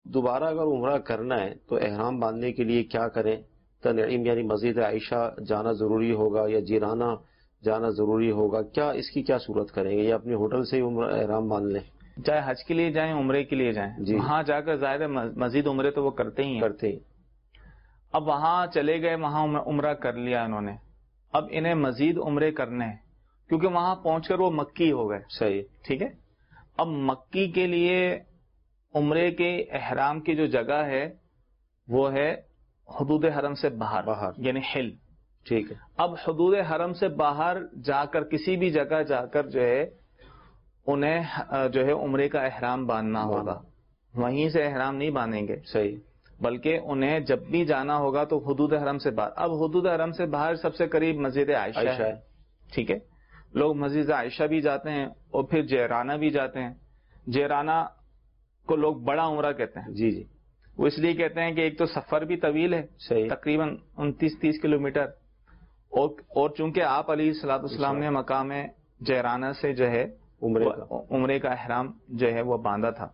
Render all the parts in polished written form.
دوبارہ اگر عمرہ کرنا ہے تو احرام باندھنے کے لیے کیا کریں؟ تنعیم یعنی مسجد عائشہ جانا ضروری ہوگا یا جیرانہ جانا ضروری ہوگا؟ کیا اس کی کیا صورت کریں گے، یا اپنے ہوٹل سے ہی عمرہ احرام باندھ لیں؟ چاہے حج کے لیے جائیں عمرے کے لیے جائیں جی، وہاں جا کر ظاہر ہے مزید عمرے تو وہ کرتے ہی ہیں. اب وہاں چلے گئے، وہاں عمرہ کر لیا انہوں نے، اب انہیں مزید عمرے کرنے ہیں کیونکہ وہاں پہنچ کر وہ مکی ہو گئے. صحیح، ٹھیک ہے. اب مکی کے لیے عمرے کے احرام کی جو جگہ ہے وہ ہے حدود حرم سے باہر یعنی حل. ٹھیک ہے. اب حدود حرم سے باہر جا کر کسی بھی جگہ جا کر جو ہے انہیں جو ہے عمرے کا احرام باندھنا ہوگا، وہیں سے احرام نہیں باندھیں گے. صحیح. بلکہ انہیں جب بھی جانا ہوگا تو حدود حرم سے باہر. اب حدود حرم سے باہر سب سے قریب مسجد عائشہ ہے. ٹھیک ہے. لوگ مسجد عائشہ بھی جاتے ہیں اور پھر جیرانہ بھی جاتے ہیں. جیرانہ کو لوگ بڑا عمرہ کہتے ہیں. جی جی. وہ اس لیے کہتے ہیں کہ ایک تو سفر بھی طویل ہے، تقریباً 29-30 کلومیٹر، اور چونکہ آپ علیہ الصلوۃ والسلام نے مقام جیرانہ سے جو ہے عمرے کا احرام جو ہے وہ باندھا تھا،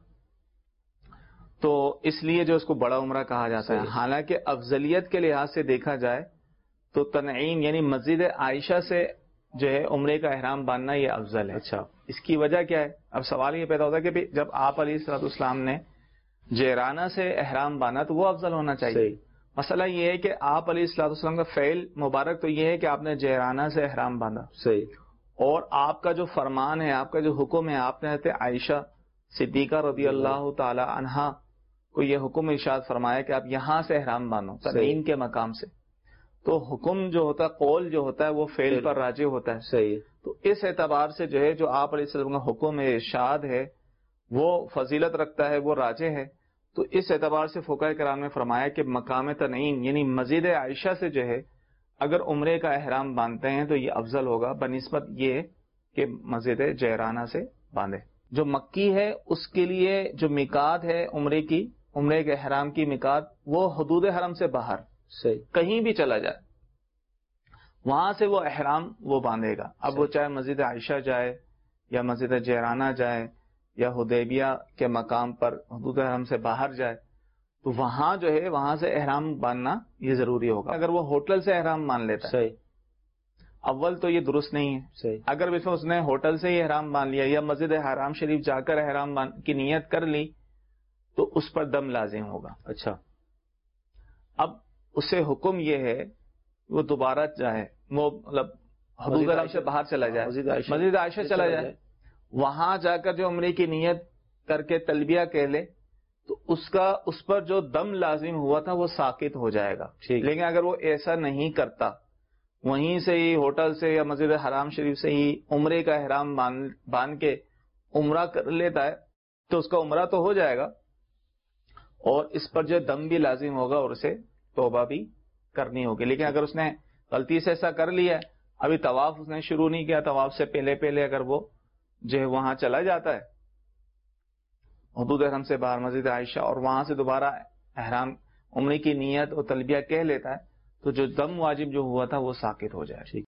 تو اس لیے جو اس کو بڑا عمرہ کہا جاتا ہے. حالانکہ افضلیت کے لحاظ سے دیکھا جائے تو تنعیم یعنی مسجد عائشہ سے جو ہے عمرے کا احرام باندھنا یہ افضل ہے. اچھا. اس کی وجہ کیا ہے؟ اب سوال یہ پیدا ہوتا ہے کہ جب آپ علیہ الصلوۃ والسلام نے جیرانہ سے احرام باندھا تو وہ افضل ہونا چاہیے. مسئلہ یہ ہے کہ آپ علیہ الصلوۃ والسلام کا فعل مبارک تو یہ ہے کہ آپ نے جیرانہ سے احرام باندھا. صحیح. اور آپ کا جو فرمان ہے، آپ کا جو حکم ہے، آپ نے حضرت عائشہ صدیقہ رضی اللہ تعالی عنہا کو یہ حکم ارشاد فرمایا کہ آپ یہاں سے احرام باندھو تنعیم کے مقام سے. تو حکم جو ہوتا ہے، قول جو ہوتا ہے وہ فعل پر راجع ہوتا ہے. صحیح. تو اس اعتبار سے جو ہے جو آپ علیہ السلام کا حکم ہے، ارشاد ہے، وہ فضیلت رکھتا ہے، وہ راجع ہے. تو اس اعتبار سے فقہاء کرام نے فرمایا کہ مقام تنعیم یعنی مسجد عائشہ سے جو ہے اگر عمرے کا احرام باندھتے ہیں تو یہ افضل ہوگا بنسبت یہ کہ مسجد جیرانہ سے باندھے. جو مکی ہے اس کے لیے جو میقات ہے عمرے کے احرام کی میقات وہ حدود حرم سے باہر کہیں بھی چلا جائے وہاں سے وہ احرام وہ باندھے گا. اب وہ چاہے مسجد عائشہ جائے یا مسجد جیرانہ جائے یا حدیبیہ کے مقام پر حدود حرم سے باہر جائے تو وہاں جو ہے وہاں سے احرام باندھنا یہ ضروری ہوگا. اگر وہ ہوٹل سے احرام باندھ لیتا ہے اول تو یہ درست نہیں ہے. اگر اس نے ہوٹل سے ہی احرام باندھ لیا یا مسجد حرام شریف جا کر احرام کی نیت کر لی تو اس پر دم لازم ہوگا. اچھا. اب اس سے حکم یہ ہے وہ دوبارہ جائے، وہ مطلب حدود حرم سے باہر چلا جائے، مسجد عائشہ چلا جائے، وہاں جا کر جو عمرے کی نیت کر کے تلبیہ کہہ لے تو اس پر جو دم لازم ہوا تھا وہ ساقط ہو جائے گا. لیکن اگر وہ ایسا نہیں کرتا، وہیں سے ہی ہوٹل سے یا مسجد حرام شریف سے ہی عمرے کا احرام باندھ کے عمرہ کر لیتا ہے تو اس کا عمرہ تو ہو جائے گا اور اس پر جو دم بھی لازم ہوگا اور اسے توبہ بھی کرنی ہوگی. لیکن اگر اس نے غلطی سے ایسا کر لیا ہے، ابھی طواف اس نے شروع نہیں کیا، طواف سے پہلے اگر وہ جو ہے وہاں چلا جاتا ہے حدود حرم سے باہر مسجد عائشہ اور وہاں سے دوبارہ احرام عمرے کی نیت اور تلبیہ کہہ لیتا ہے تو جو دم واجب جو ہوا تھا وہ ساقط ہو جائے.